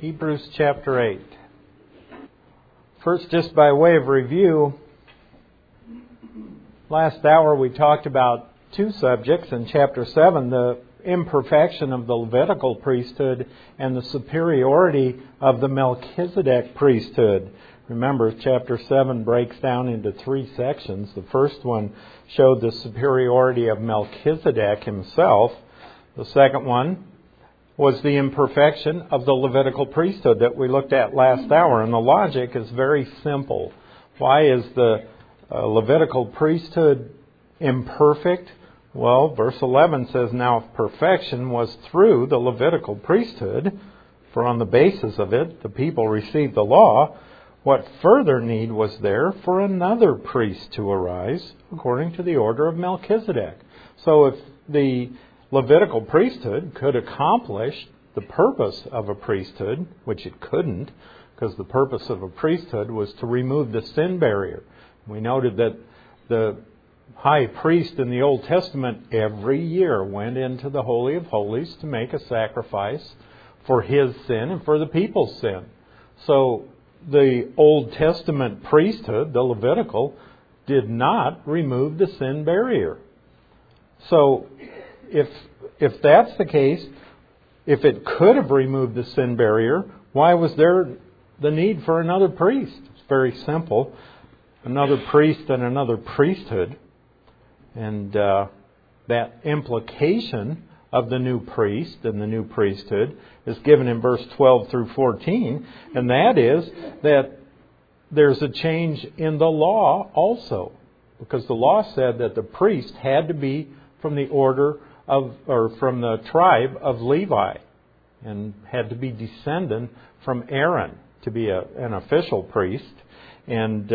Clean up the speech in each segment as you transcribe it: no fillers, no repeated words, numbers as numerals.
Hebrews chapter 8. First, just by way of review, last hour we talked about two subjects in chapter 7, the imperfection of the Levitical priesthood and the superiority of the Melchizedek priesthood. Remember, chapter 7 breaks down into three sections. The first one showed the superiority of Melchizedek himself. The second one was the imperfection of the Levitical priesthood that we looked at last hour. And the logic is very simple. Why is the Levitical priesthood imperfect? Well, verse 11 says, "Now if perfection was through the Levitical priesthood, for on the basis of it the people received the law, what further need was there for another priest to arise according to the order of Melchizedek?" So if the Levitical priesthood could accomplish the purpose of a priesthood, which it couldn't, because the purpose of a priesthood was to remove the sin barrier. We noted that the high priest in the Old Testament every year went into the Holy of Holies to make a sacrifice for his sin and for the people's sin. So the Old Testament priesthood, the Levitical, did not remove the sin barrier. So if that's the case, if it could have removed the sin barrier, why was there the need for another priest? It's very simple. Another priest and another priesthood. And that implication of the new priest and the new priesthood is given in verse 12 through 14. And that is that there's a change in the law also. Because the law said that the priest had to be from the order of, or from the tribe of Levi, and had to be descendant from Aaron to be an official priest. And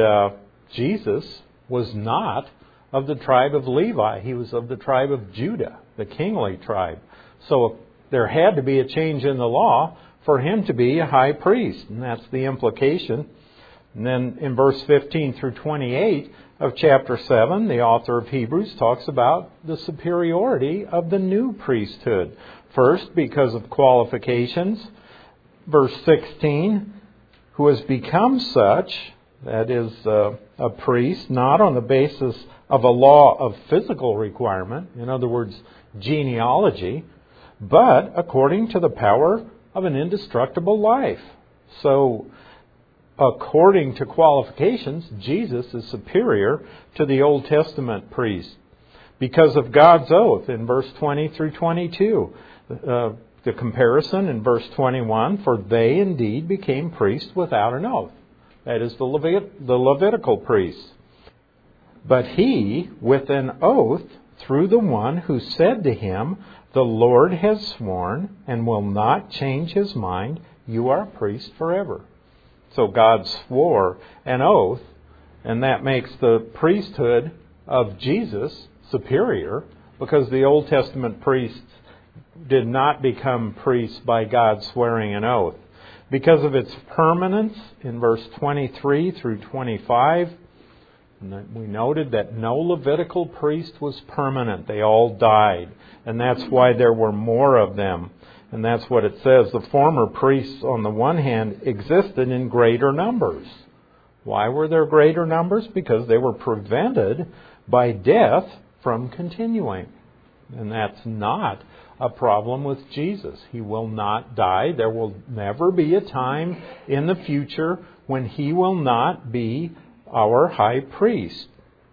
Jesus was not of the tribe of Levi. He was of the tribe of Judah, the kingly tribe. So there had to be a change in the law for him to be a high priest. And that's the implication. And then in verse 15 through 28 of chapter 7, the author of Hebrews talks about the superiority of the new priesthood. First, because of qualifications. Verse 16, who has become such, that is a priest, not on the basis of a law of physical requirement, in other words, genealogy, but according to the power of an indestructible life. So, according to qualifications, Jesus is superior to the Old Testament priest. Because of God's oath in verse 20 through 22. The comparison in verse 21, for they indeed became priests without an oath. That is the Levitical priests. But he, with an oath, through the one who said to him, the Lord has sworn and will not change his mind, you are a priest forever. So God swore an oath, and that makes the priesthood of Jesus superior, because the Old Testament priests did not become priests by God swearing an oath. Because of its permanence in verse 23 through 25, we noted that no Levitical priest was permanent. They all died. And that's why there were more of them. And that's what it says. The former priests, on the one hand, existed in greater numbers. Why were there greater numbers? Because they were prevented by death from continuing. And that's not a problem with Jesus. He will not die. There will never be a time in the future when He will not be our high priest.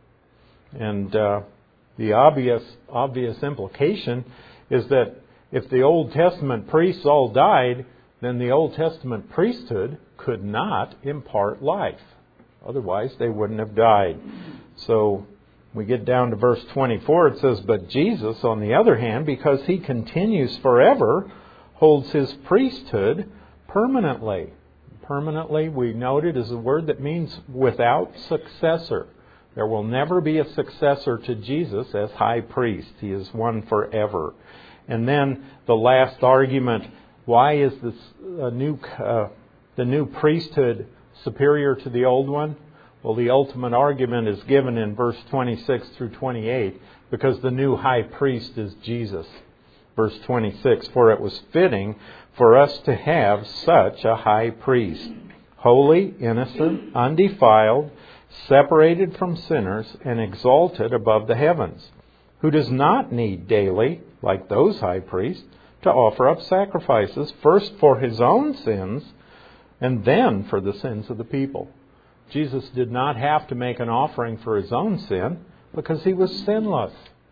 And the obvious implication is that if the Old Testament priests all died, then the Old Testament priesthood could not impart life. Otherwise, they wouldn't have died. So we get down to verse 24. It says, but Jesus, on the other hand, because He continues forever, holds His priesthood permanently. Permanently, we noted, is a word that means without successor. There will never be a successor to Jesus as high priest. He is one forever. And then the last argument, why is this the new priesthood superior to the old one? Well, the ultimate argument is given in verse 26 through 28, because the new high priest is Jesus. Verse 26, for it was fitting for us to have such a high priest, holy, innocent, undefiled, separated from sinners, and exalted above the heavens, who does not need daily, like those high priests, to offer up sacrifices, first for his own sins, and then for the sins of the people. Jesus did not have to make an offering for his own sin because he was sinless.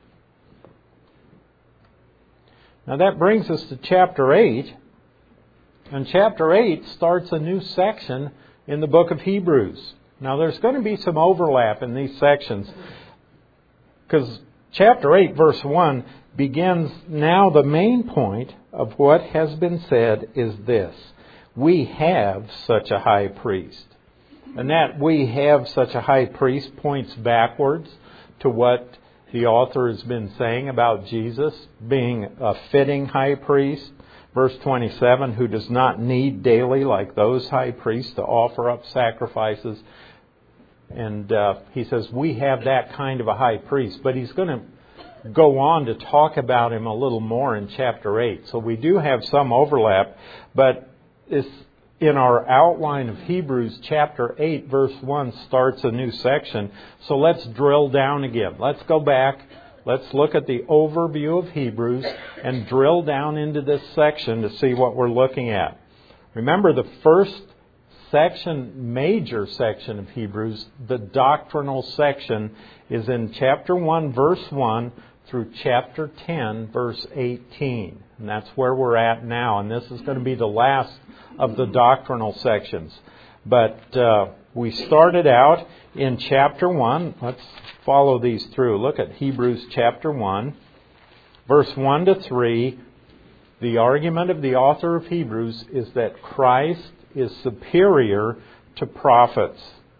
Now that brings us to chapter 8. And chapter 8 starts a new section in the book of Hebrews. Now there's going to be some overlap in these sections, because chapter 8 verse 1 begins, now the main point of what has been said is this: we have such a high priest. And that we have such a high priest points backwards to what the author has been saying about Jesus being a fitting high priest. Verse 27, who does not need daily, like those high priests, to offer up sacrifices. And he says we have that kind of a high priest. But he's going to go on to talk about him a little more in chapter 8. So we do have some overlap. But it's in our outline of Hebrews, chapter 8, verse 1 starts a new section. So let's drill down again. Let's go back. Let's look at the overview of Hebrews and drill down into this section to see what we're looking at. Remember, the first section, major section of Hebrews, the doctrinal section, is in chapter 1, verse 1 through chapter 10, verse 18. And that's where we're at now. And this is going to be the last of the doctrinal sections. But we started out in chapter 1. Let's follow these through. Look at Hebrews chapter 1, verse 1 to 3. The argument of the author of Hebrews is that Christ is superior to prophets.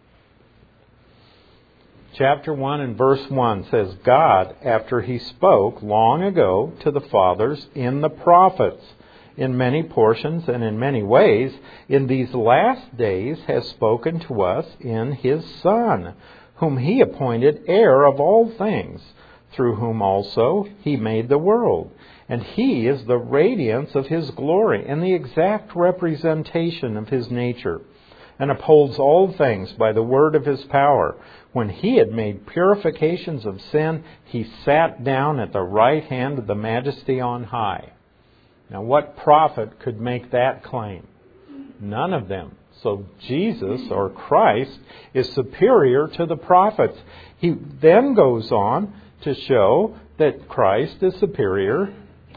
Chapter 1 and verse 1 says, God, after He spoke long ago to the fathers in the prophets, in many portions and in many ways, in these last days has spoken to us in His Son, whom He appointed heir of all things, through whom also He made the world. And He is the radiance of His glory and the exact representation of His nature, and upholds all things by the word of His power. When He had made purifications of sin, He sat down at the right hand of the Majesty on high. Now, what prophet could make that claim? None of them. So Jesus, or Christ, is superior to the prophets. He then goes on to show that Christ is superior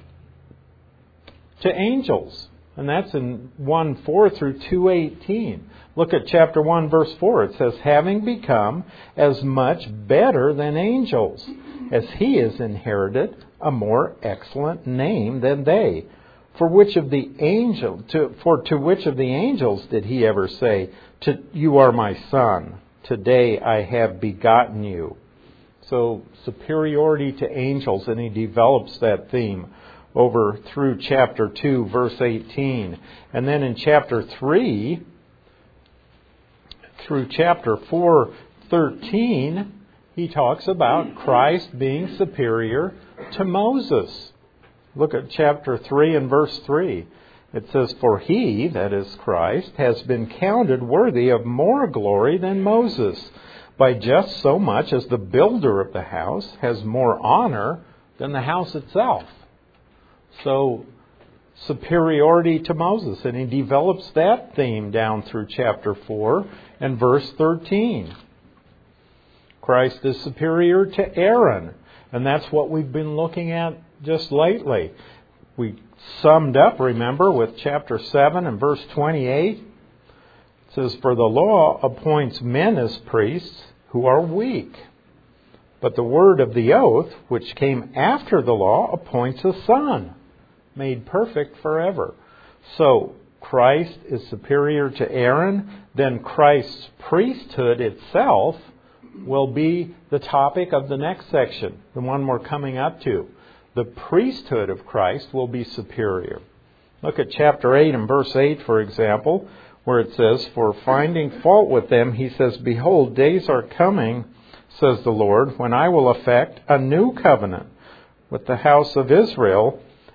to angels. And that's in 1:4 through 2:18. Look at chapter 1, verse 4. It says, having become as much better than angels, as He has inherited a more excellent name than they. To which of the angels did He ever say, you are my Son, today I have begotten you? So superiority to angels, and he develops that theme over through chapter 2, verse 18. And then in chapter 3, through chapter 4, 13, he talks about Christ being superior to Moses. Look at chapter 3 and verse 3. It says, for He, that is Christ, has been counted worthy of more glory than Moses, by just so much as the builder of the house has more honor than the house itself. So, superiority to Moses. And he develops that theme down through chapter 4 and verse 13. Christ is superior to Aaron. And that's what we've been looking at just lately. We summed up, remember, with chapter 7 and verse 28. It says, for the law appoints men as priests who are weak. But the word of the oath, which came after the law, appoints a son, made perfect forever. So, Christ is superior to Aaron. Then Christ's priesthood itself will be the topic of the next section, the one we're coming up to. The priesthood of Christ will be superior. Look at chapter 8 and verse 8, for example, where it says, for finding fault with them, He says, behold, days are coming, says the Lord, when I will effect a new covenant with the house of Israel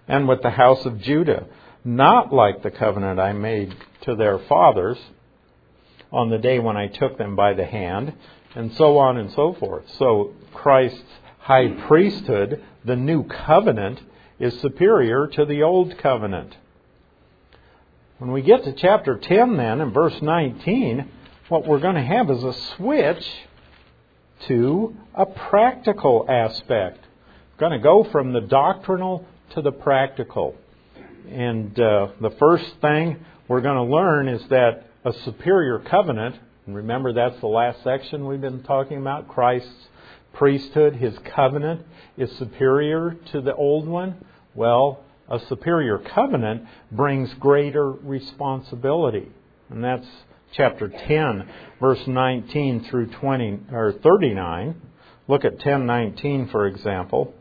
and with the house of Judah, not like the covenant I made to their fathers on the day when I took them by the hand, and so on and so forth. So Christ's high priesthood, the new covenant, is superior to the old covenant. When we get to chapter 10 then, in verse 19, what we're going to have is a switch to a practical aspect. We're going to go from the doctrinal to the practical. And the first thing we're going to learn is that a superior covenant, and remember that's the last section we've been talking about, Christ's priesthood, His covenant is superior to the old one. Well, a superior covenant brings greater responsibility. And that's chapter 10, verse 19 through 39. Look at 10:19, for example.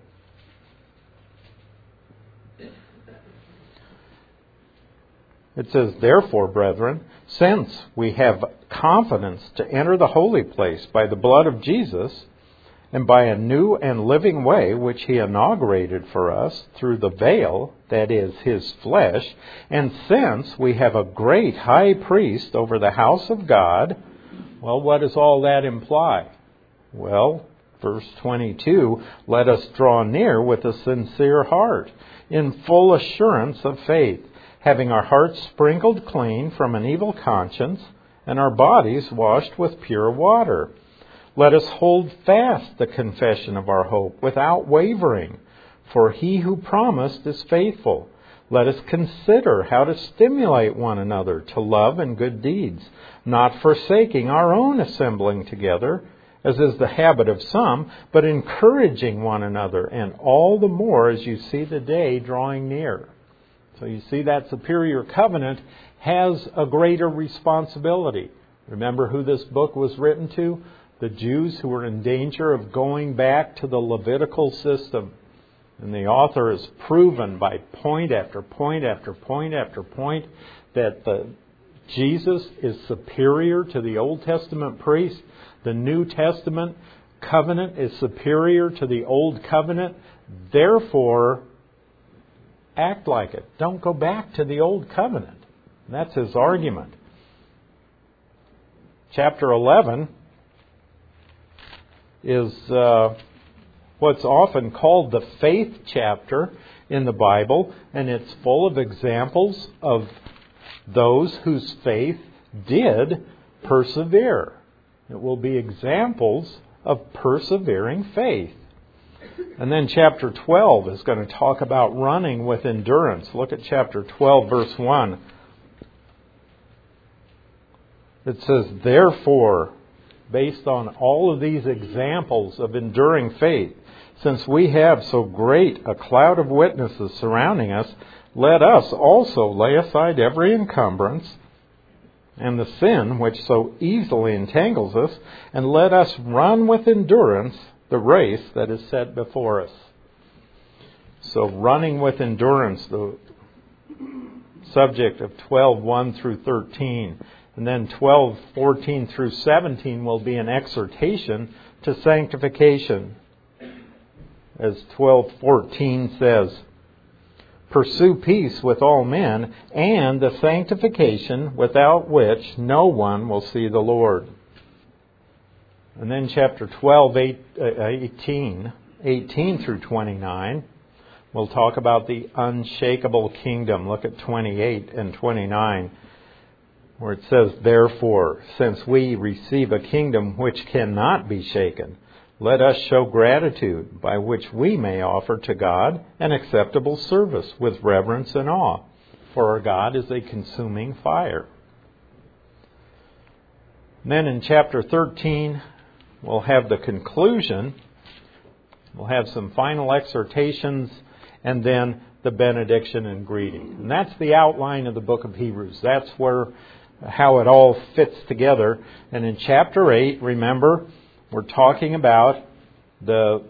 It says, "Therefore, brethren, since we have confidence to enter the holy place by the blood of Jesus, and by a new and living way which He inaugurated for us through the veil, that is, His flesh, and since we have a great high priest over the house of God," well, what does all that imply? Well, verse 22, "Let us draw near with a sincere heart, in full assurance of faith, having our hearts sprinkled clean from an evil conscience, and our bodies washed with pure water. Let us hold fast the confession of our hope without wavering, for He who promised is faithful. Let us consider how to stimulate one another to love and good deeds, not forsaking our own assembling together, as is the habit of some, but encouraging one another, and all the more as you see the day drawing near." So you see that superior covenant has a greater responsibility. Remember who this book was written to? The Jews who were in danger of going back to the Levitical system. And the author has proven by point after point after point after point that Jesus is superior to the Old Testament priest. The New Testament covenant is superior to the Old Covenant. Therefore, act like it. Don't go back to the Old Covenant. And that's his argument. Chapter 11 is what's often called the faith chapter in the Bible, and it's full of examples of those whose faith did persevere. It will be examples of persevering faith. And then chapter 12 is going to talk about running with endurance. Look at chapter 12, verse 1. It says, "Therefore, based on all of these examples of enduring faith, since we have so great a cloud of witnesses surrounding us, let us also lay aside every encumbrance and the sin which so easily entangles us, and let us run with endurance the race that is set before us." So running with endurance, the subject of 12:1 through 13. And then 12:14 through 17 will be an exhortation to sanctification. As 12:14 says, "Pursue peace with all men, and the sanctification without which no one will see the Lord." And then chapter 12, 18 through 29, we'll talk about the unshakable kingdom. Look at 28 and 29. Where it says, "Therefore, since we receive a kingdom which cannot be shaken, let us show gratitude by which we may offer to God an acceptable service with reverence and awe. For our God is a consuming fire." Then in chapter 13, we'll have the conclusion. We'll have some final exhortations, and then the benediction and greeting. And that's the outline of the book of Hebrews. That's how it all fits together. And in chapter 8, remember, we're talking about the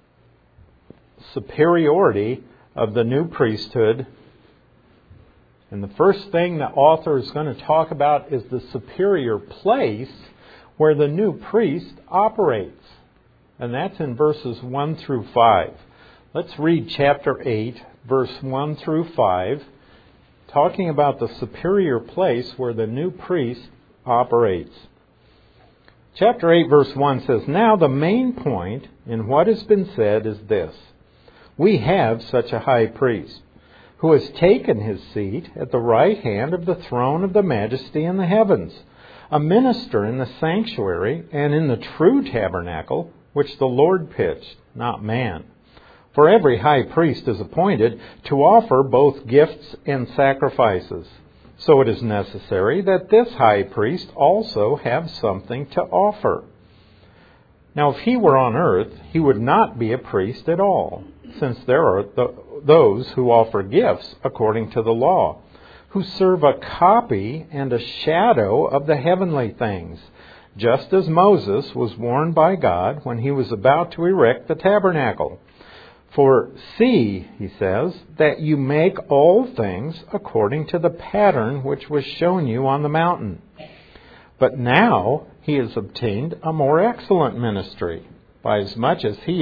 superiority of the new priesthood. And the first thing the author is going to talk about is the superior place where the new priest operates. And that's in verses 1 through 5. Let's read chapter 8, verse 1 through 5, talking about the superior place where the new priest operates. Chapter 8, verse 1 says, "Now the main point in what has been said is this: we have such a high priest, who has taken his seat at the right hand of the throne of the majesty in the heavens, a minister in the sanctuary and in the true tabernacle, which the Lord pitched, not man. For every high priest is appointed to offer both gifts and sacrifices. So it is necessary that this high priest also have something to offer. Now, if he were on earth, he would not be a priest at all, since there are those who offer gifts according to the law, who serve a copy and a shadow of the heavenly things, just as Moses was warned by God when he was about to erect the tabernacle. For see, he says, that you make all things according to the pattern which was shown you on the mountain. But now he has obtained a more excellent ministry, by as much as he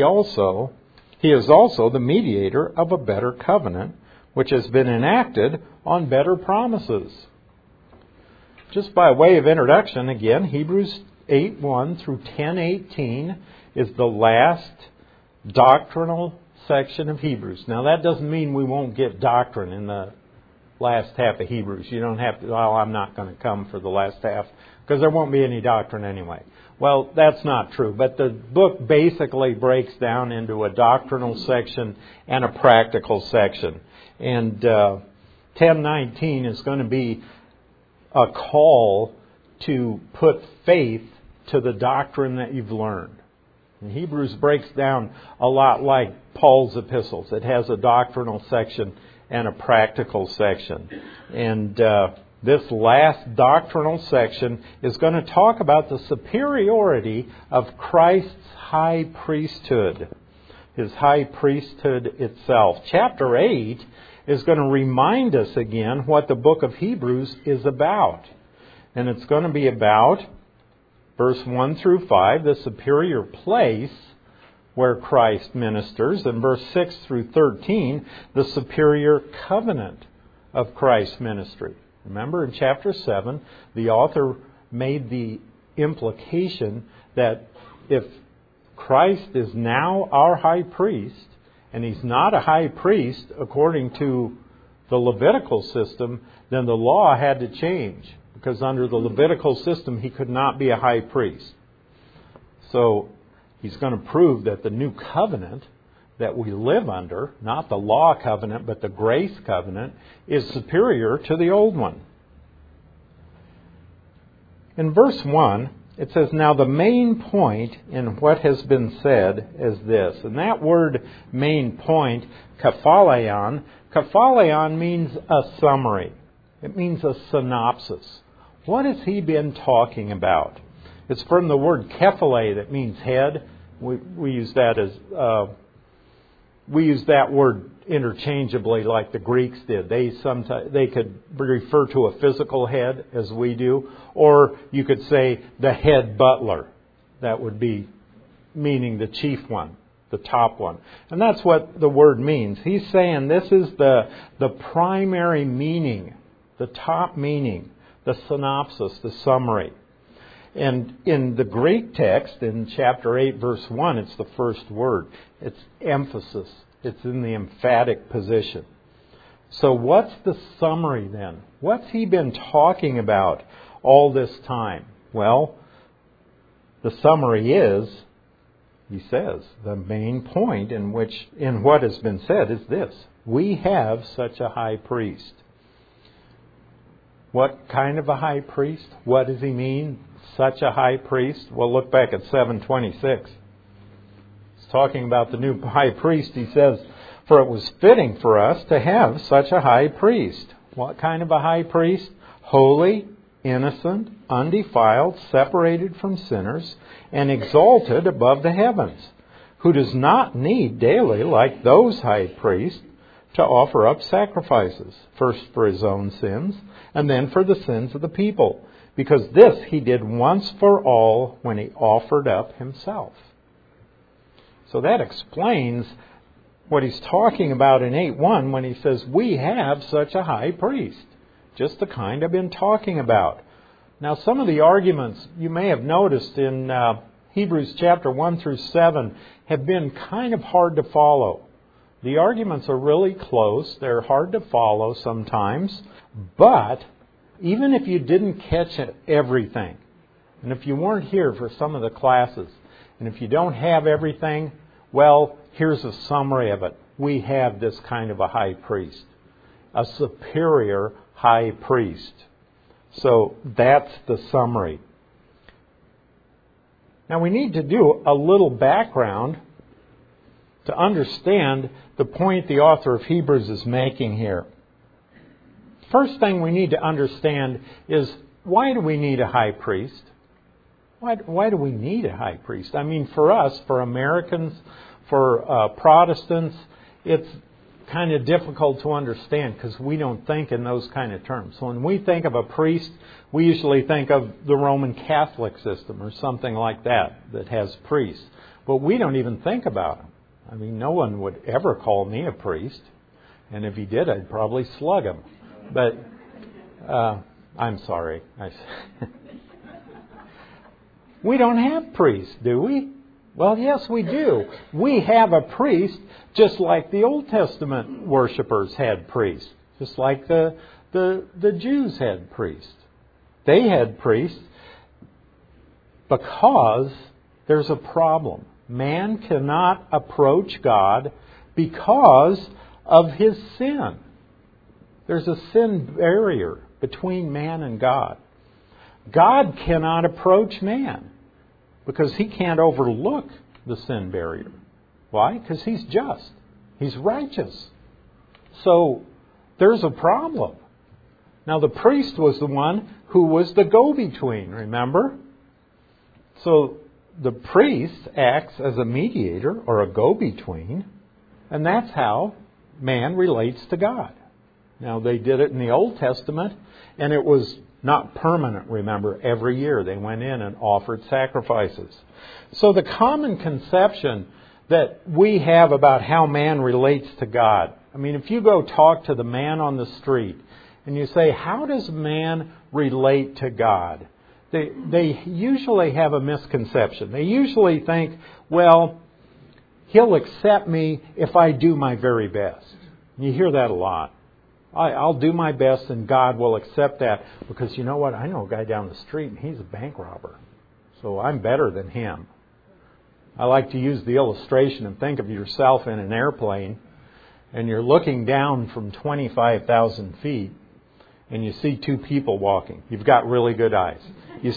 is also the mediator of a better covenant, which has been enacted on better promises." Just by way of introduction, again, Hebrews 8:1 through 10:18 is the last doctrinal section of Hebrews. Now, that doesn't mean we won't get doctrine in the last half of Hebrews. You don't have to, I'm not going to come for the last half, because there won't be any doctrine anyway. Well, that's not true. But the book basically breaks down into a doctrinal section and a practical section. And 10:19 is going to be a call to put faith to the doctrine that you've learned. And Hebrews breaks down a lot like Paul's epistles. It has a doctrinal section and a practical section. And this last doctrinal section is going to talk about the superiority of Christ's high priesthood, his high priesthood itself. Chapter 8 is going to remind us again what the book of Hebrews is about. And it's going to be about, verse 1 through 5, the superior place where Christ ministers, and verse 6 through 13, the superior covenant of Christ's ministry. Remember, in chapter 7, the author made the implication that if Christ is now our high priest, and he's not a high priest according to the Levitical system, then the law had to change. Because under the Levitical system, he could not be a high priest. So he's going to prove that the new covenant that we live under, not the law covenant, but the grace covenant, is superior to the old one. In verse 1, it says, "Now the main point in what has been said is this." And that word main point, kephaleon means a summary. It means a synopsis. What has he been talking about? It's from the word kephale, that means head. We use that word interchangeably, like the Greeks did. They could refer to a physical head, as we do, or you could say the head butler. That would be meaning the chief one, the top one, and that's what the word means. He's saying this is the primary meaning, the top meaning, the synopsis, the summary. And in the Greek text, in chapter 8, verse 1, it's the first word. It's emphasis. It's in the emphatic position. So what's the summary then? What's he been talking about all this time? Well, the summary is, he says, the main point in what has been said is this: we have such a high priest. What kind of a high priest? What does he mean, such a high priest? Well, look back at 7:26. He's talking about the new high priest. He says, "For it was fitting for us to have such a high priest." What kind of a high priest? Holy, innocent, undefiled, separated from sinners, and exalted above the heavens, who does not need daily, like those high priests, to offer up sacrifices, first for his own sins, and then for the sins of the people, because this he did once for all when he offered up himself. So that explains what he's talking about in 8:1 when he says, we have such a high priest. Just the kind I've been talking about. Now, some of the arguments you may have noticed in Hebrews chapter 1 through 7 have been kind of hard to follow. The arguments are really close. They're hard to follow sometimes. But even if you didn't catch everything, and if you weren't here for some of the classes, and if you don't have everything, well, here's a summary of it. We have this kind of a high priest, a superior high priest. So that's the summary. Now we need to do a little background to understand the point the author of Hebrews is making here. First thing we need to understand is, why do we need a high priest? Why do we need a high priest? I mean, for us, for Americans, for Protestants, it's kind of difficult to understand because we don't think in those kind of terms. So when we think of a priest, we usually think of the Roman Catholic system or something like that has priests. But we don't even think about them. I mean, no one would ever call me a priest. And if he did, I'd probably slug him. But I'm sorry. We don't have priests, do we? Well, yes, we do. We have a priest just like the Old Testament worshipers had priests. Just like the Jews had priests. They had priests because there's a problem. Man cannot approach God because of his sin. There's a sin barrier between man and God. God cannot approach man because he can't overlook the sin barrier. Why? Because he's just. He's righteous. So there's a problem. Now the priest was the one who was the go-between, remember? So the priest acts as a mediator or a go-between, and that's how man relates to God. Now they did it in the Old Testament, and it was not permanent, remember. Every year they went in and offered sacrifices. So the common conception that we have about how man relates to God, I mean, if you go talk to the man on the street and you say, how does man relate to God? They usually have a misconception. They usually think, well, he'll accept me if I do my very best. You hear that a lot. I'll do my best and God will accept that because you know what? I know a guy down the street and he's a bank robber. So I'm better than him. I like to use the illustration and think of yourself in an airplane and you're looking down from 25,000 feet and you see two people walking. You've got really good eyes. You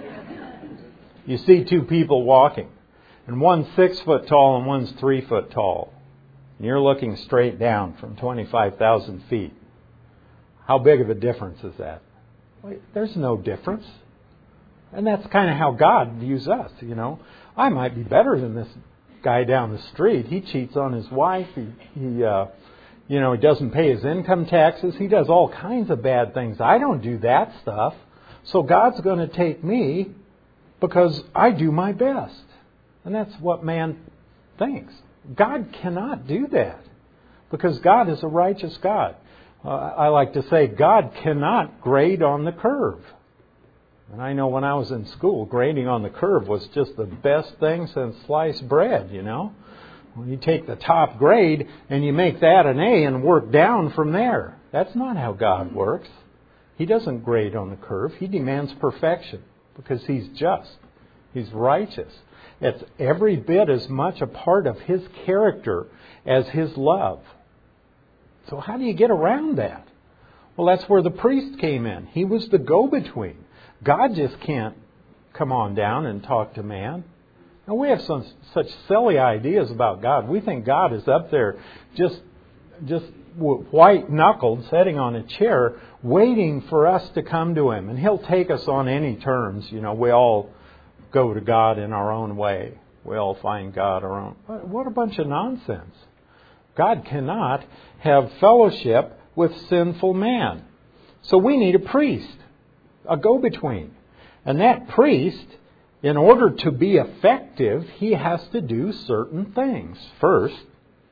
see two people walking, and one's 6 foot tall and one's 3 foot tall. And you're looking straight down from 25,000 feet. How big of a difference is that? There's no difference. And that's kind of how God views us, you know. I might be better than this guy down the street. He cheats on his wife. He doesn't pay his income taxes. He does all kinds of bad things. I don't do that stuff. So God's going to take me because I do my best. And that's what man thinks. God cannot do that because God is a righteous God. I like to say God cannot grade on the curve. And I know when I was in school, grading on the curve was just the best thing since sliced bread, you know. When you take the top grade and you make that an A and work down from there. That's not how God works. He doesn't grade on the curve. He demands perfection because He's just. He's righteous. It's every bit as much a part of His character as His love. So how do you get around that? Well, that's where the priest came in. He was the go-between. God just can't come on down and talk to man. Now, we have such silly ideas about God. We think God is up there just white-knuckled, sitting on a chair, waiting for us to come to Him. And He'll take us on any terms. You know, we all go to God in our own way. We all find God our own. What a bunch of nonsense. God cannot have fellowship with sinful man. So we need a priest, a go-between. And that priest, in order to be effective, he has to do certain things. First,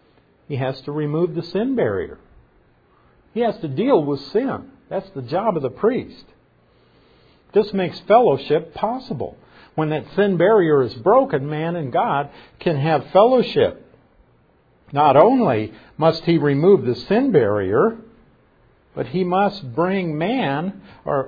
He has to remove the sin barrier. He has to deal with sin. That's the job of the priest. This makes fellowship possible. When that sin barrier is broken, man and God can have fellowship. Not only must he remove the sin barrier, but he must bring man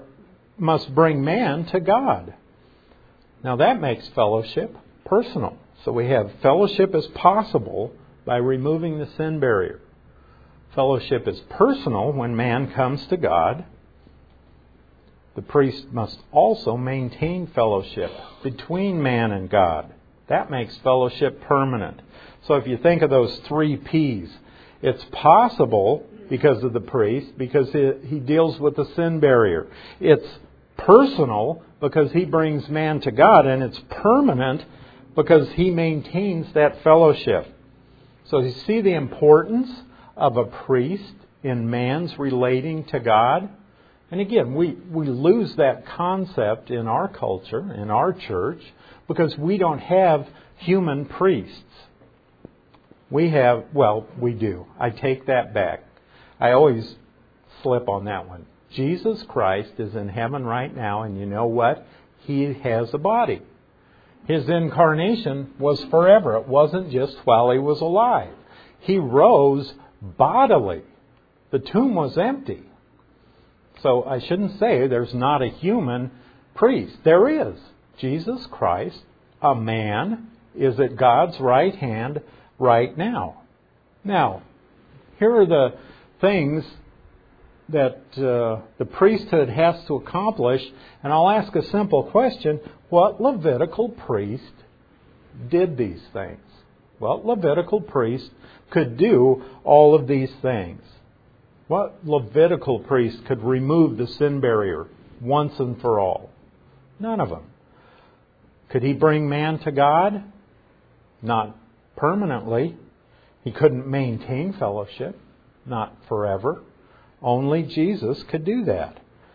to God. Now that makes fellowship personal. So we have fellowship is possible by removing the sin barrier. Fellowship is personal when man comes to God. The priest must also maintain fellowship between man and God. That makes fellowship permanent. So if you think of those 3 P's, it's possible because of the priest, because he deals with the sin barrier. It's personal because he brings man to God, and it's permanent because he maintains that fellowship. So you see the importance of a priest in man's relating to God? And again, we lose that concept in our culture, in our church, because we don't have human priests. We do. I take that back. I always slip on that one. Jesus Christ is in heaven right now, and you know what? He has a body. His incarnation was forever. It wasn't just while he was alive. He rose bodily. The tomb was empty. So I shouldn't say there's not a human priest. There is. Jesus Christ, a man, is at God's right hand right now. Now, here are the things that the priesthood has to accomplish, and I'll ask a simple question. What Levitical priest did these things? What Levitical priest could do all of these things? What Levitical priest could remove the sin barrier once and for all? None of them. Could he bring man to God? Not permanently. He couldn't maintain fellowship. Not forever. Only Jesus could do that.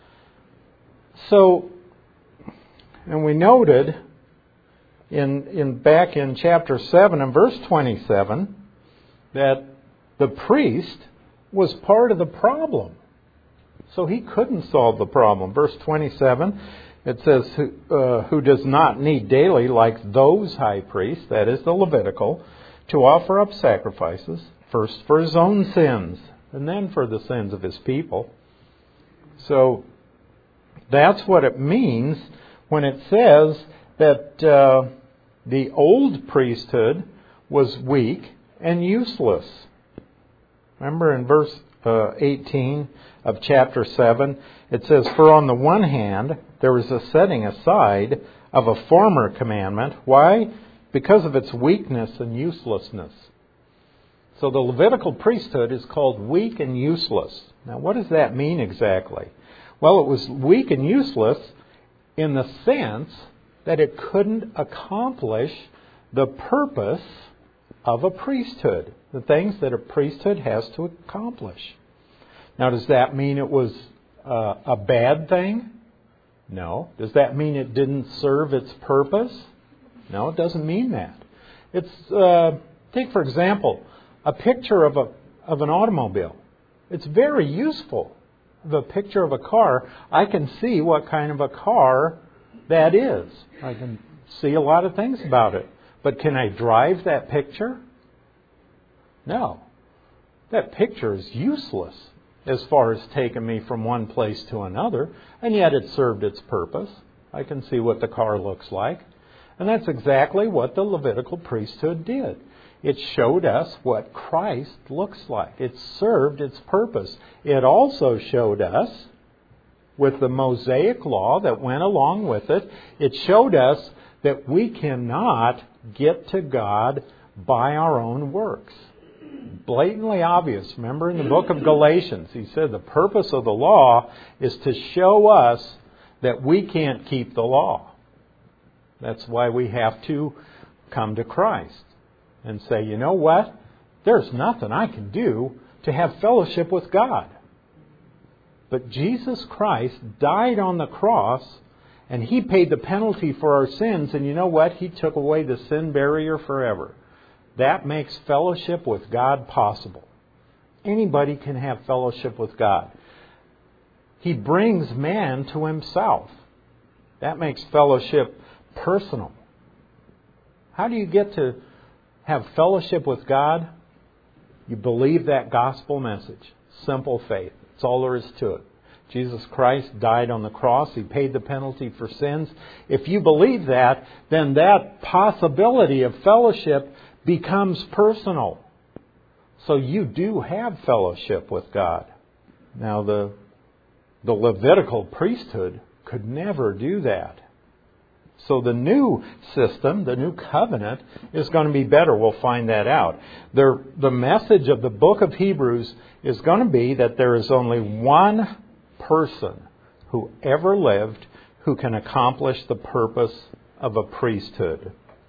So, and we noted back in chapter 7 and verse 27 that the priest was part of the problem. So he couldn't solve the problem. Verse 27, it says, who does not need daily, like those high priests, that is the Levitical, to offer up sacrifices, first for his own sins, and then for the sins of his people. So that's what it means when it says that the old priesthood was weak and useless. Remember in verse 18 of chapter 7, it says, for on the one hand, there was a setting aside of a former commandment. Why? Because of its weakness and uselessness. So the Levitical priesthood is called weak and useless. Now what does that mean exactly? Well, it was weak and useless in the sense that it couldn't accomplish the purpose of a priesthood, the things that a priesthood has to accomplish. Now, does that mean it was a bad thing? No. Does that mean it didn't serve its purpose? No, it doesn't mean that. It's take, for example, a picture of an automobile. It's very useful. The picture of a car, I can see what kind of a car that is. I can see a lot of things about it. But can I drive that picture? No. That picture is useless as far as taking me from one place to another, and yet it served its purpose. I can see what the car looks like. And that's exactly what the Levitical priesthood did. It showed us what Christ looks like. It served its purpose. It also showed us, with the Mosaic law that went along with it, it showed us that we cannot get to God by our own works. Blatantly obvious. Remember in the book of Galatians, he said the purpose of the law is to show us that we can't keep the law. That's why we have to come to Christ and say, you know what? There's nothing I can do to have fellowship with God. But Jesus Christ died on the cross, and He paid the penalty for our sins, and you know what? He took away the sin barrier forever. That makes fellowship with God possible. Anybody can have fellowship with God. He brings man to himself. That makes fellowship personal. How do you get to have fellowship with God? You believe that gospel message. Simple faith. That's all there is to it. Jesus Christ died on the cross. He paid the penalty for sins. If you believe that, then that possibility of fellowship becomes personal. So you do have fellowship with God. Now the Levitical priesthood could never do that. So the new system, the new covenant, is going to be better. We'll find that out. The message of the book of Hebrews is going to be that there is only one person who ever lived who can accomplish the purpose of a priesthood.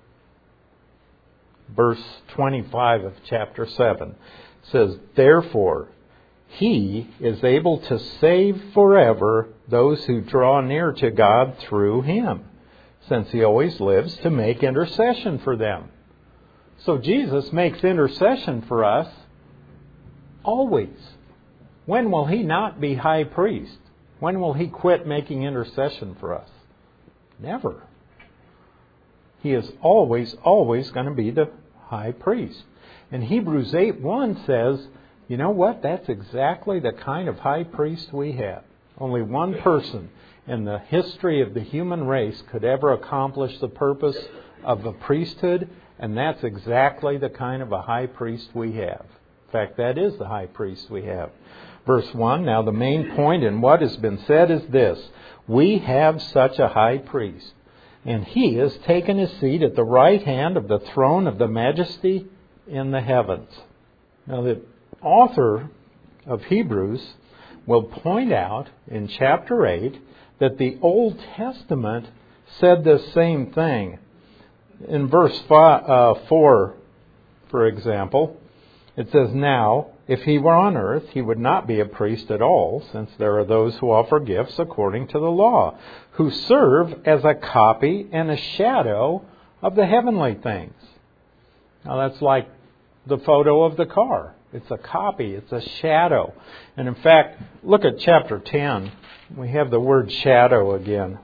Verse 25 of chapter 7 says, "Therefore, He is able to save forever those who draw near to God through Him, since He always lives to make intercession for them." So Jesus makes intercession for us always. When will He not be high priest? When will He quit making intercession for us? Never. He is always going to be the high priest. And Hebrews 8:1 says, you know what? That's exactly the kind of high priest we have. Only one person in the history of the human race could ever accomplish the purpose of a priesthood, and that's exactly the kind of a high priest we have. In fact, that is the high priest we have. Verse 1, now the main point in what has been said is this: we have such a high priest, and He has taken His seat at the right hand of the throne of the majesty in the heavens. Now the author of Hebrews will point out in chapter 8 that the Old Testament said the same thing. In verse 4, for example, it says, "Now, if He were on earth, He would not be a priest at all, since there are those who offer gifts according to the law, who serve as a copy and a shadow of the heavenly things." Now that's like the photo of the car. It's a copy. It's a shadow. And in fact, look at chapter 10. We have the word shadow again.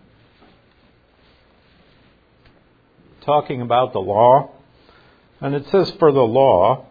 Talking about the law. And it says, "For the law,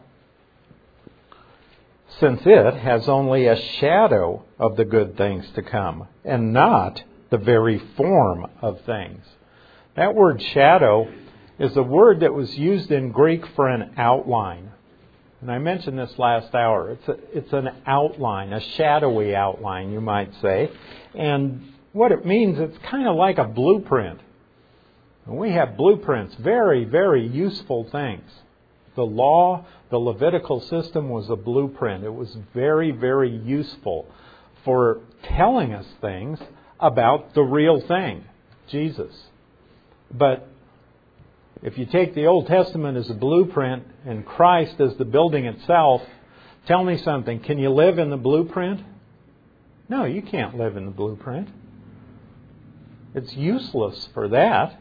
since it has only a shadow of the good things to come, and not the very form of things." That word shadow is a word that was used in Greek for an outline. And I mentioned this last hour. It's an outline, a shadowy outline, you might say. And what it means, it's kind of like a blueprint. And we have blueprints, very, very useful things. The law, the Levitical system was a blueprint. It was very, very useful for telling us things about the real thing, Jesus. But if you take the Old Testament as a blueprint and Christ as the building itself, tell me something. Can you live in the blueprint? No, you can't live in the blueprint. It's useless for that.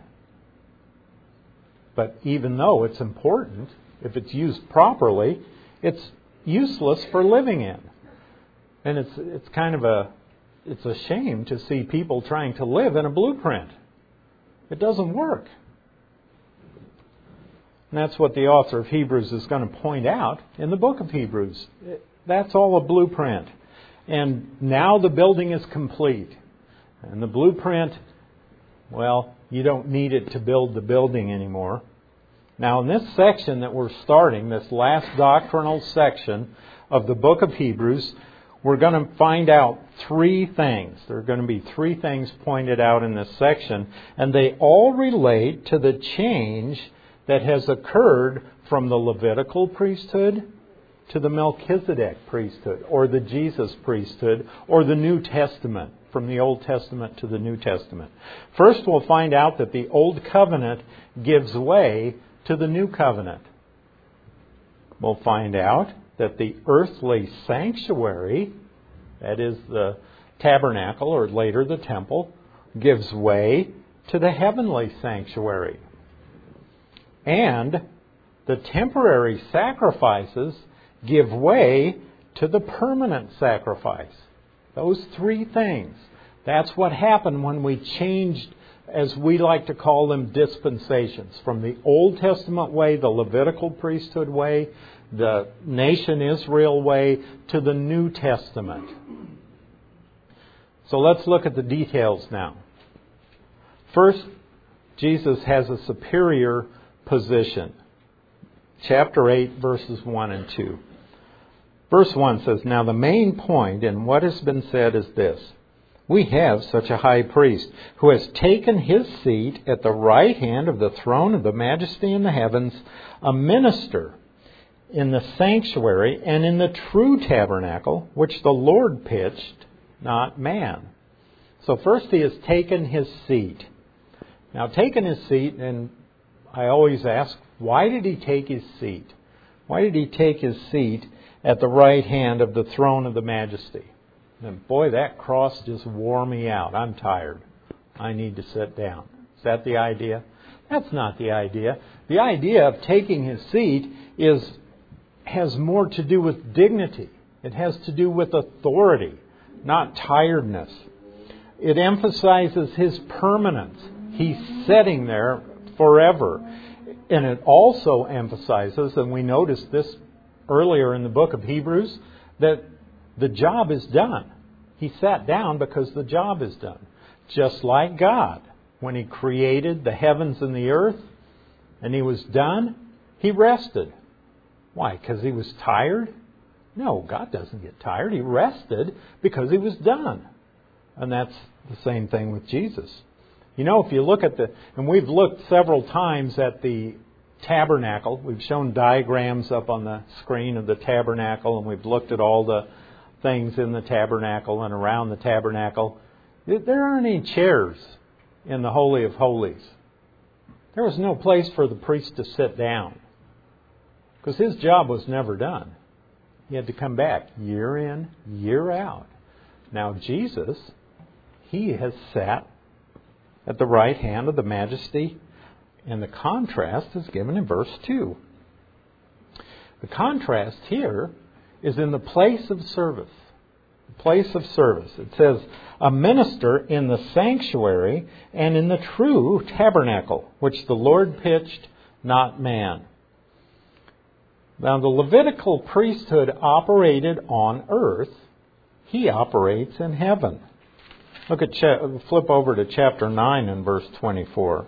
But even though it's important, if it's used properly, it's useless for living in. And it's kind of it's a shame to see people trying to live in a blueprint. It doesn't work. And that's what the author of Hebrews is going to point out in the book of Hebrews. That's all a blueprint. And now the building is complete. And the blueprint, well, you don't need it to build the building anymore. Now in this section that we're starting, this last doctrinal section of the book of Hebrews, we're going to find out three things. There are going to be three things pointed out in this section, and they all relate to the change that has occurred from the Levitical priesthood to the Melchizedek priesthood, or the Jesus priesthood, or the New Testament, from the Old Testament to the New Testament. First, we'll find out that the Old Covenant gives way to the New Covenant. We'll find out that the earthly sanctuary, that is the tabernacle, or later the temple, gives way to the heavenly sanctuary. And The temporary sacrifices give way to the permanent sacrifice. Those three things. That's what happened when we changed, as we like to call them, dispensations. From the Old Testament way, the Levitical priesthood way, the nation Israel way, to the New Testament. So let's look at the details now. First, Jesus has a superior position. Chapter 8, verses 1 and 2. Verse 1 says, "Now the main point in what has been said is this. We have such a high priest who has taken his seat at the right hand of the throne of the majesty in the heavens, a minister in the sanctuary and in the true tabernacle, which the Lord pitched, not man." So first he has taken his seat. Now taken his seat, and I always ask, why did he take his seat? Why did he take his seat at the right hand of the throne of the majesty? And boy, that cross just wore me out. I'm tired. I need to sit down. Is that the idea? That's not the idea. The idea of taking his seat has more to do with dignity. It has to do with authority, not tiredness. It emphasizes his permanence. He's sitting there forever. And it also emphasizes, and we noticed this earlier in the book of Hebrews, that the job is done. He sat down because the job is done. Just like God, when He created the heavens and the earth, and He was done, He rested. Why? Because He was tired? No, God doesn't get tired. He rested because He was done. And that's the same thing with Jesus. You know, if you look at and we've looked several times at the tabernacle. We've shown diagrams up on the screen of the tabernacle, and we've looked at all the things in the tabernacle and around the tabernacle. There aren't any chairs in the Holy of Holies. There was no place for the priest to sit down, because his job was never done. He had to come back year in, year out. Now Jesus, He has sat at the right hand of the majesty, and the contrast is given in verse 2. The contrast here is in the place of service. The place of service. It says, a minister in the sanctuary and in the true tabernacle, which the Lord pitched, not man. Now the Levitical priesthood operated on earth. He operates in heaven. Look at flip over to chapter 9 and verse 24.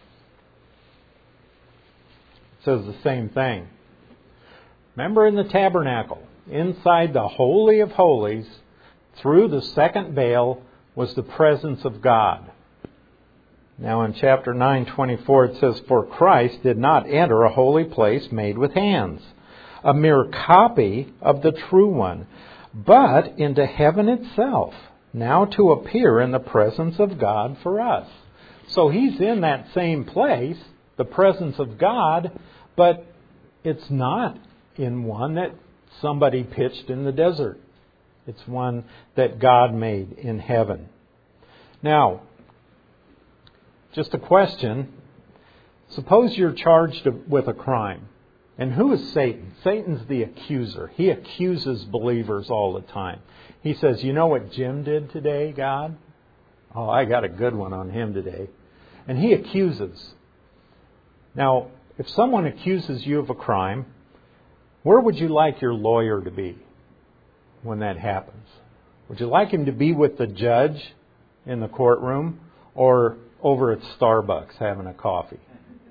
It says the same thing. Remember, in the tabernacle, inside the Holy of Holies, through the second veil, was the presence of God. Now in chapter 9:24 it says, "For Christ did not enter a holy place made with hands, a mere copy of the true one, but into heaven itself, now to appear in the presence of God for us." So He's in that same place, the presence of God, but it's not in one that somebody pitched in the desert. It's one that God made in heaven. Now, just a question. Suppose you're charged with a crime. And who is Satan? Satan's the accuser. He accuses believers all the time. He says, "You know what Jim did today, God? Oh, I got a good one on him today." And he accuses. Now, if someone accuses you of a crime, where would you like your lawyer to be when that happens? Would you like him to be with the judge in the courtroom, or over at Starbucks having a coffee?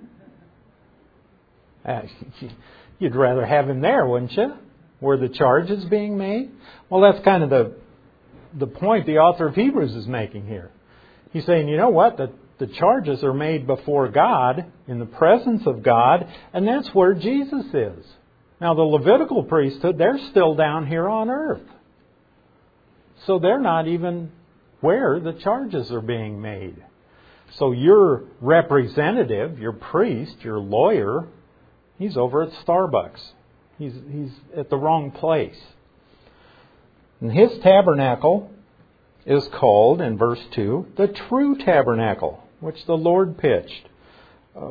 You'd rather have him there, wouldn't you? Where the charge is being made? Well, that's kind of the point the author of Hebrews is making here. He's saying, you know what? The charges are made before God, in the presence of God, and that's where Jesus is. Now, the Levitical priesthood, they're still down here on earth. So they're not even where the charges are being made. So your representative, your priest, your lawyer, he's over at Starbucks. He's at the wrong place. And His tabernacle is called, in verse 2, the true tabernacle, which the Lord pitched.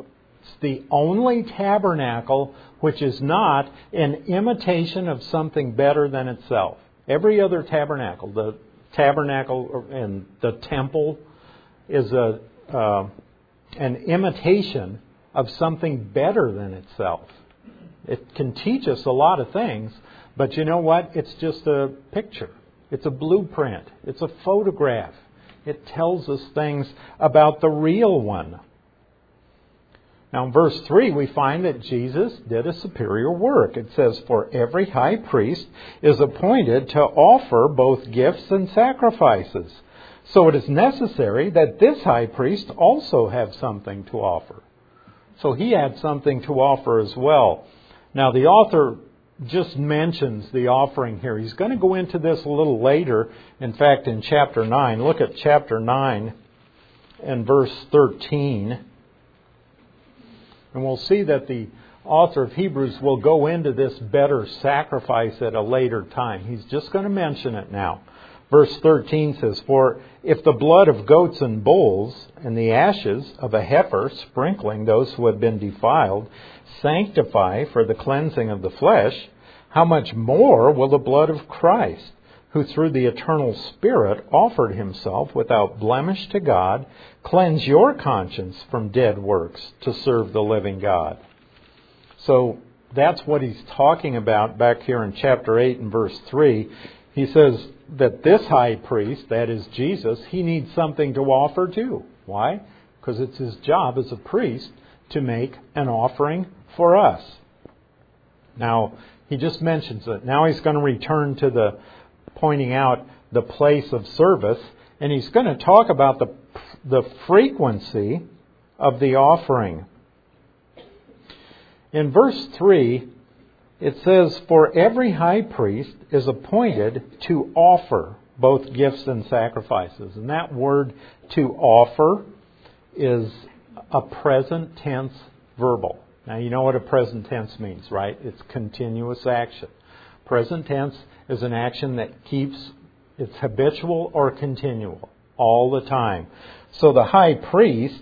It's the only tabernacle which is not an imitation of something better than itself. Every other tabernacle, the tabernacle and the temple, is an imitation of something better than itself. It can teach us a lot of things, but you know what? It's just a picture. It's a blueprint. It's a photograph. It tells us things about the real one. Now in verse 3 we find that Jesus did a superior work. It says, "For every high priest is appointed to offer both gifts and sacrifices. So it is necessary that this high priest also have something to offer." So he had something to offer as well. Now the author just mentions the offering here. He's going to go into this a little later. In fact, in chapter 9, look at chapter 9 and verse 13. And we'll see that the author of Hebrews will go into this better sacrifice at a later time. He's just going to mention it now. Verse 13 says, "For if the blood of goats and bulls and the ashes of a heifer, sprinkling those who have been defiled, sanctify for the cleansing of the flesh, how much more will the blood of Christ, who through the eternal Spirit offered himself without blemish to God, cleanse your conscience from dead works to serve the living God?" So that's what he's talking about back here in chapter 8 and verse 3. He says that this high priest, that is Jesus, he needs something to offer too. Why? Because it's his job as a priest to make an offering for us. Now, he just mentions it. Now he's going to return to the pointing out the place of service, and he's going to talk about the frequency of the offering. In verse 3, it says, "For every high priest is appointed to offer both gifts and sacrifices." And that word "to offer" is a present tense verbal. Now you know what a present tense means, right? It's continuous action. Present tense is an action that it's habitual or continual all the time. So the high priest,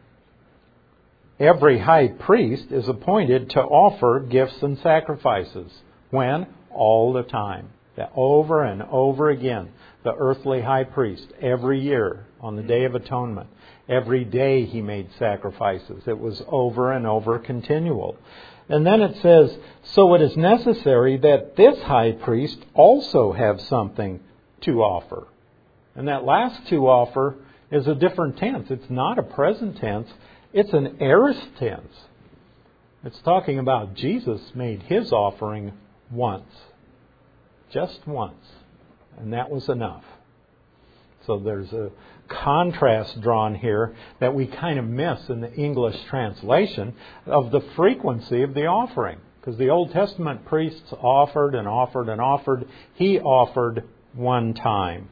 every high priest is appointed to offer gifts and sacrifices. When? All the time. Over and over again. The earthly high priest, every year on the Day of Atonement, every day he made sacrifices. It was over and over continual. And then it says, "So it is necessary that this high priest also have something to offer." And that last "to offer" is a different tense. It's not a present tense. It's an aorist tense. It's talking about Jesus made his offering once. Just once. And that was enough. So there's a contrast drawn here that we kind of miss in the English translation of the frequency of the offering. Because the Old Testament priests offered and offered and offered. He offered one time.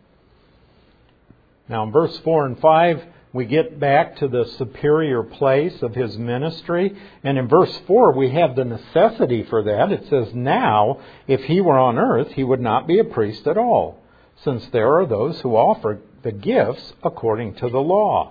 Now in verse 4 and 5, we get back to the superior place of his ministry. And in verse 4, we have the necessity for that. It says, "Now, if he were on earth, he would not be a priest at all, since there are those who offer the gifts according to the law."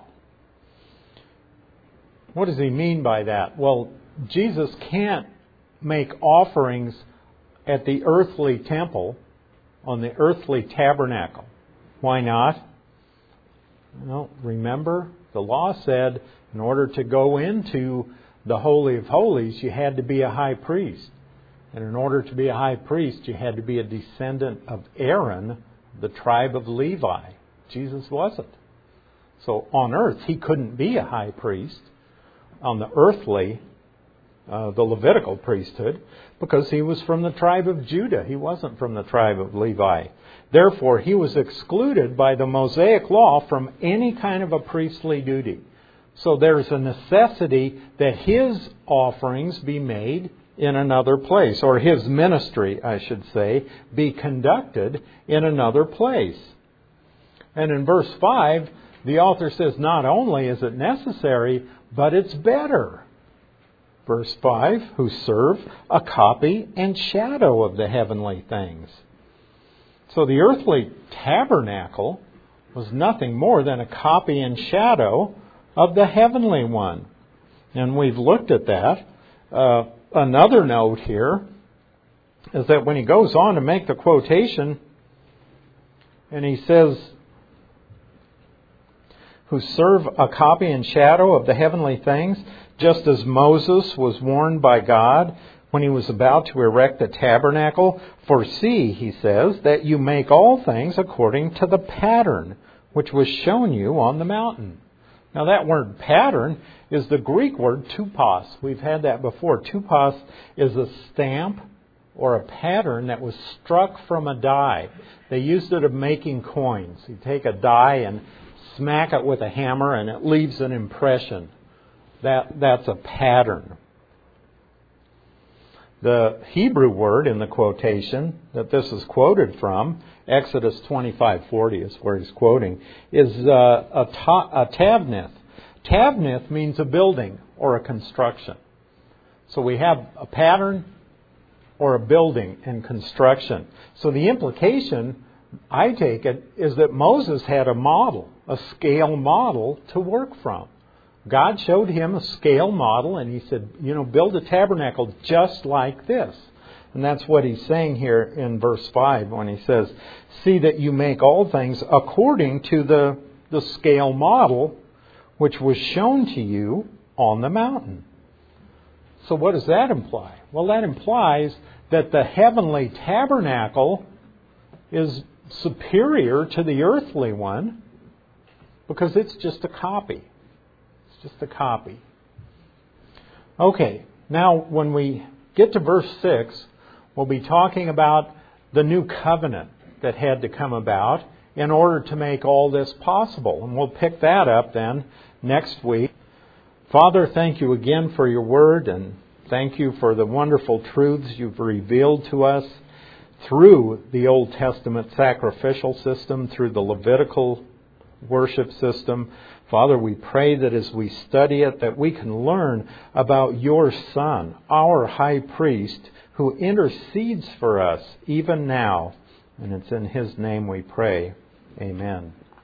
What does he mean by that? Well, Jesus can't make offerings at the earthly temple, on the earthly tabernacle. Why not? Well, remember, the law said in order to go into the Holy of Holies, you had to be a high priest. And in order to be a high priest, you had to be a descendant of Aaron, the tribe of Levi. Jesus wasn't. So on earth, he couldn't be a high priest on the earthly, the Levitical priesthood, because he was from the tribe of Judah. He wasn't from the tribe of Levi. Therefore, he was excluded by the Mosaic law from any kind of a priestly duty. So there's a necessity that his offerings be made in another place, or his ministry, I should say, be conducted in another place. And in verse 5, the author says not only is it necessary, but it's better. Verse 5, "Who serve a copy and shadow of the heavenly things." So the earthly tabernacle was nothing more than a copy and shadow of the heavenly one. And we've looked at that. Another note here is that when he goes on to make the quotation, and he says, who serve a copy and shadow of the heavenly things, just as Moses was warned by God when he was about to erect the tabernacle. For see, he says, that you make all things according to the pattern which was shown you on the mountain. Now that word pattern is the Greek word tupos. We've had that before. Tupos is a stamp or a pattern that was struck from a die. They used it of making coins. You take a die and smack it with a hammer and it leaves an impression. That's a pattern. The Hebrew word in the quotation that this is quoted from, Exodus 25:40 is where he's quoting, is a tavnith. Tavnith means a building or a construction. So we have a pattern or a building and construction. So the implication, I take it, is that Moses had a model, a scale model to work from. God showed him a scale model and he said, build a tabernacle just like this. And that's what he's saying here in verse 5 when he says, see that you make all things according to the scale model which was shown to you on the mountain. So what does that imply? Well, that implies that the heavenly tabernacle is superior to the earthly one because it's just a copy. It's just a copy. Okay, now when we get to verse 6, we'll be talking about the new covenant that had to come about in order to make all this possible. And we'll pick that up then next week. Father, thank you again for your word, and thank you for the wonderful truths you've revealed to us through the Old Testament sacrificial system, through the Levitical worship system. Father, we pray that as we study it, that we can learn about your Son, our high priest, who intercedes for us even now. And it's in his name we pray. Amen.